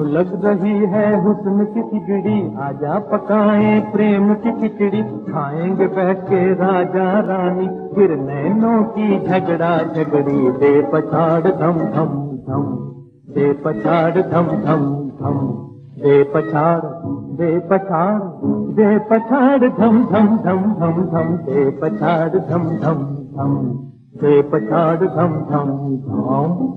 लग रही है हुस्न की खिचड़ी, आजा पकाएं प्रेम की खिचड़ी, खाएंगे बैठ के राजा रानी, फिर नैनों की झगड़ा झगड़ी, दे पछाड़ धम धम धम, दे पछाड़ धम धम धम, दे पछाड़ दे पछाड़ दे पछाड़ धम धम धम धम धम, दे पछाड़ धम धम धम, दे पछाड़ धम धम धम।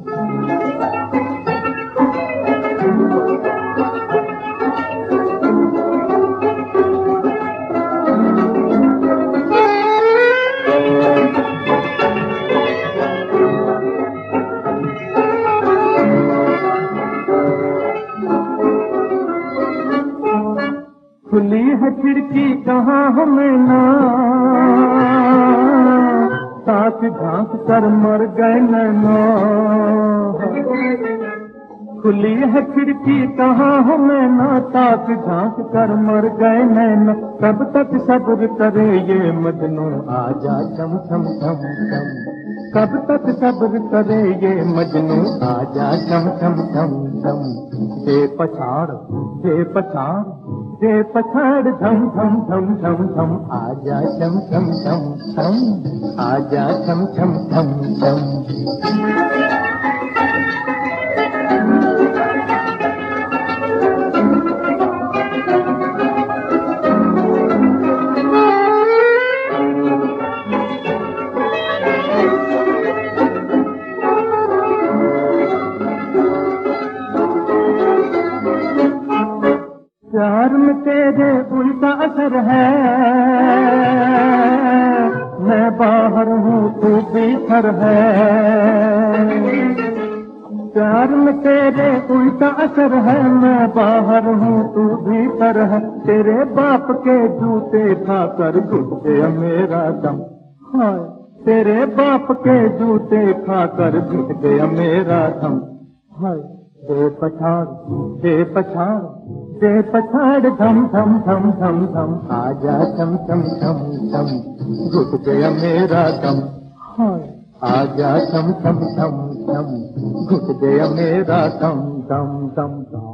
खुली है खिड़की कहाँ हमें ना, साथ झांक कर मर गए नैना, खुली है खिड़की कहाँ हमें ना, साथ झांक कर मर गए नैना, कब तक सब्र करे ये मजनू, आजा चम चम चम चम, कब तक सब्र करे ये मजनू, आजा चम चम चम चम, दे पछाड़ दे पछाड़ दे पछाड़ धम धम धम धम धम, आजा चम चम चम चम, आजा चम चम चम चम। प्यार में तेरे उल्टा असर है, मैं बाहर हूँ तू भीतर है, प्यार में तेरे उल्टा असर है, मैं बाहर हूँ तू भीतर है, तेरे बाप के जूते खाकर घुट गया मेरा दम, हाय तेरे बाप के जूते खाकर घुट गया मेरा दम, हाय दे पछाड़ दे पछाड़ दे पछाड़ धम धम धम धम धम, आजा चम चम चम चम, घुट गया मेरा दम, हाय आजा चम चम चम चम, घुट गया मेरा दम दम दम दम।